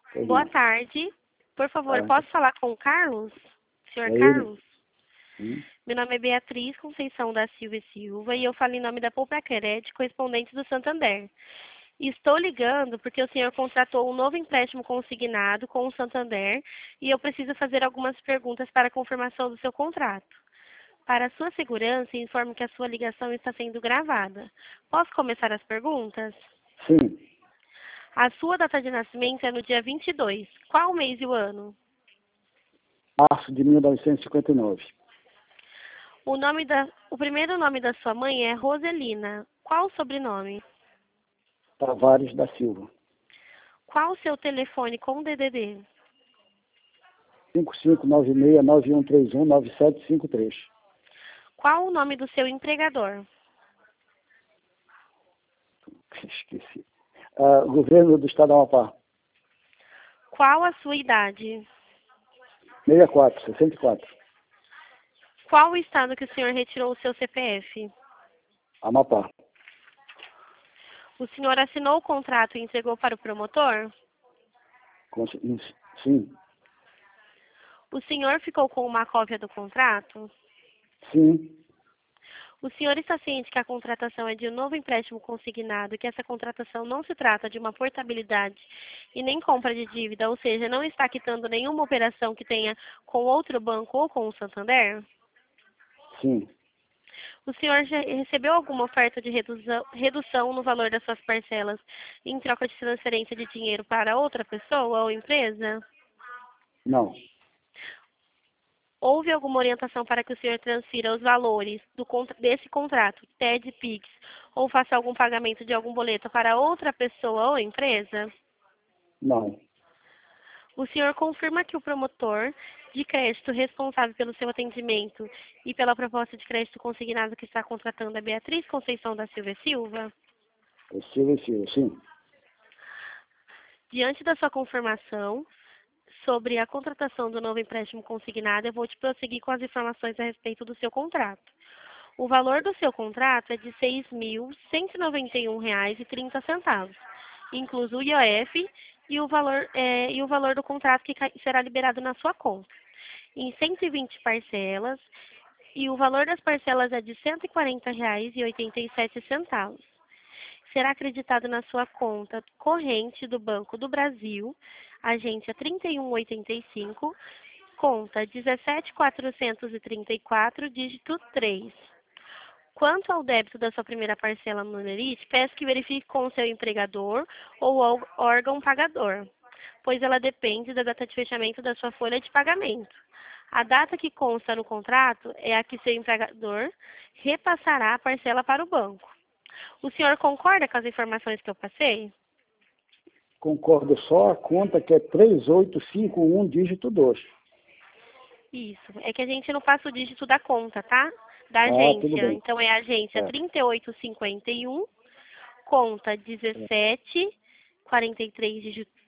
Pois Boa não. tarde. Por favor, Tá. posso falar com o Carlos? Senhor É ele? Carlos? Sim. Meu nome é Beatriz Conceição da Silva e Silva e eu falo em nome da Poupa Crédito, correspondente do Santander. E estou ligando porque o senhor contratou um novo empréstimo consignado com o Santander e eu preciso fazer algumas perguntas para a confirmação do seu contrato. Para sua segurança, informo que a sua ligação está sendo gravada. Posso começar as perguntas? Sim. A sua data de nascimento é no dia 22. Qual o mês e o ano? Março de 1959. O primeiro nome da sua mãe é Roselina. Qual o sobrenome? Tavares da Silva. Qual o seu telefone com DDD? 5596-9131-9753. Qual o nome do seu empregador? Esqueci. Governo do Estado do Amapá. Qual a sua idade? 64. Qual o estado que o senhor retirou o seu CPF? Amapá. O senhor assinou o contrato e entregou para o promotor? Sim. O senhor ficou com uma cópia do contrato? Sim. O senhor está ciente que a contratação é de um novo empréstimo consignado, que essa contratação não se trata de uma portabilidade e nem compra de dívida, ou seja, não está quitando nenhuma operação que tenha com outro banco ou com o Santander? Sim. O senhor já recebeu alguma oferta de redução no valor das suas parcelas em troca de transferência de dinheiro para outra pessoa ou empresa? Não. Houve alguma orientação para que o senhor transfira os valores desse contrato, TED, PIX, ou faça algum pagamento de algum boleto para outra pessoa ou empresa? Não. O senhor confirma que o promotor de crédito responsável pelo seu atendimento e pela proposta de crédito consignado que está contratando é Beatriz Conceição da Silva e Silva? É Silva, sim. Diante da sua confirmação sobre a contratação do novo empréstimo consignado, eu vou te prosseguir com as informações a respeito do seu contrato. O valor do seu contrato é de R$ 6.191,30, incluso o IOF e o valor do contrato que será liberado na sua conta, em 120 parcelas, e o valor das parcelas é de R$ 140,87. Será acreditado na sua conta corrente do Banco do Brasil, agência 3185, conta 17.434, dígito 3. Quanto ao débito da sua primeira parcela no Lerite, peço que verifique com o seu empregador ou órgão pagador, pois ela depende da data de fechamento da sua folha de pagamento. A data que consta no contrato é a que seu empregador repassará a parcela para o banco. O senhor concorda com as informações que eu passei? Concordo, só a conta que é 3851, dígito 2. Isso. É que a gente não passa o dígito da conta, tá? Da Tudo agência. bem. Então é a agência 3851, conta É. 1743,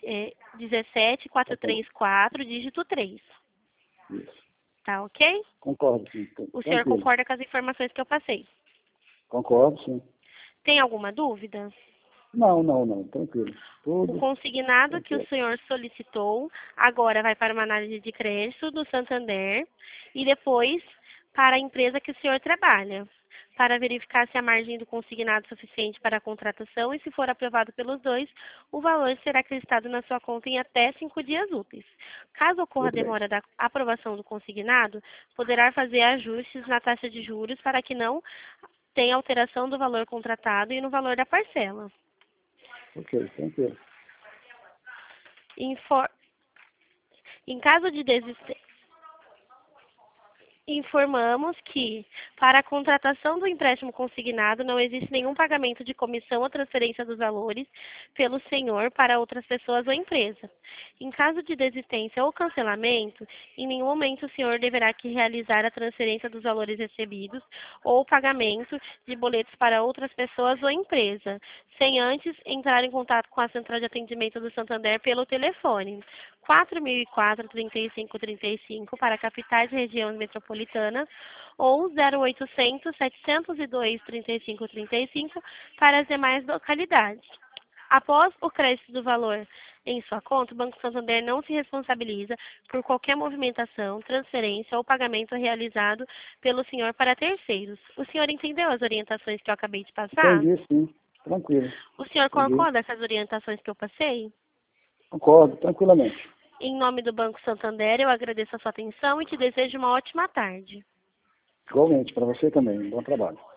17434, dígito 3. Isso. Tá ok? Concordo, sim. O senhor Tranquilo. concorda com as informações que eu passei? Concordo, sim. Tem alguma dúvida? Não. Tranquilo. O Tudo consignado que o tranquilo. senhor solicitou agora vai para uma análise de crédito do Santander e depois para a empresa que o senhor trabalha, para verificar se a margem do consignado é suficiente para a contratação e, se for aprovado pelos dois, o valor será acreditado na sua conta em até 5 dias úteis. Caso ocorra Tudo bem. demora da aprovação do consignado, poderá fazer ajustes na taxa de juros para que não tenha alteração do valor contratado e no valor da parcela. Ok, tranquilo. Em caso de desistência, informamos que, para a contratação do empréstimo consignado, não existe nenhum pagamento de comissão ou transferência dos valores pelo senhor para outras pessoas ou empresa. Em caso de desistência ou cancelamento, em nenhum momento o senhor deverá que realizar a transferência dos valores recebidos ou o pagamento de boletos para outras pessoas ou empresa, sem antes entrar em contato com a Central de Atendimento do Santander pelo telefone 4004-3535 para capitais e regiões metropolitanas ou 0800-702-3535 para as demais localidades. Após o crédito do valor em sua conta, o Banco Santander não se responsabiliza por qualquer movimentação, transferência ou pagamento realizado pelo senhor para terceiros. O senhor entendeu as orientações que eu acabei de passar? Entendi, sim. Tranquilo. O senhor Entendi. concorda com essas orientações que eu passei? Concordo, tranquilamente. Em nome do Banco Santander, eu agradeço a sua atenção e te desejo uma ótima tarde. Igualmente, para você também. Bom trabalho.